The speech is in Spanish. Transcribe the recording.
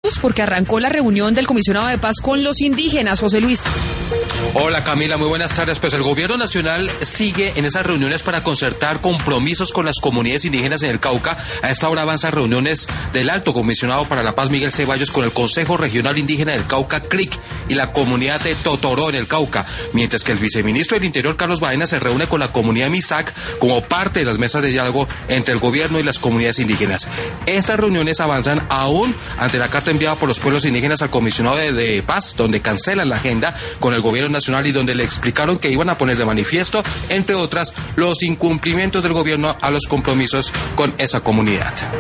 porque arrancó la reunión del comisionado de paz con los indígenas. José Luis. Hola Camila, muy buenas tardes. Pues el gobierno nacional sigue en esas reuniones para concertar compromisos con las comunidades indígenas en el Cauca. A esta hora avanzan reuniones del Alto Comisionado para la Paz, Miguel Ceballos, con el Consejo Regional Indígena del Cauca, CRIC, y la comunidad de Totoró en el Cauca, mientras que el viceministro del Interior, Carlos Baena, se reúne con la comunidad MISAC como parte de las mesas de diálogo entre el gobierno y las comunidades indígenas. Estas reuniones avanzan aún ante la carta enviada por los pueblos indígenas al comisionado de paz, donde cancelan la agenda con el gobierno nacional y donde le explicaron que iban a poner de manifiesto, entre otras, los incumplimientos del gobierno a los compromisos con esa comunidad.